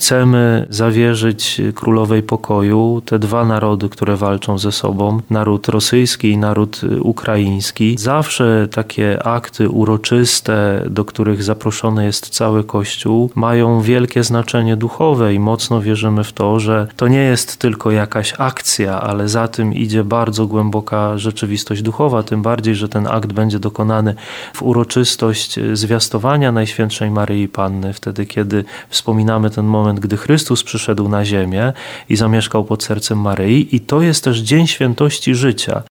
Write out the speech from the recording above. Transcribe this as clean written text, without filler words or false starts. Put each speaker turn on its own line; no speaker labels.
chcemy zawierzyć Królowej Pokoju te dwa narody, które walczą ze sobą, naród rosyjski i naród ukraiński. Zawsze takie akty uroczyste, do których zaproszony jest cały Kościół, mają wielkie znaczenie duchowe i mocno wierzymy w to, że to nie jest tylko jakaś akcja, ale za tym idzie bardzo głęboka rzeczywistość duchowa, tym bardziej, że ten akt będzie dokonany w uroczystość zwiastowania Najświętszej Maryi Panny, wtedy kiedy wspominamy ten moment, gdy Chrystus przyszedł na ziemię i zamieszkał pod sercem Maryi, i to jest też Dzień Świętości Życia.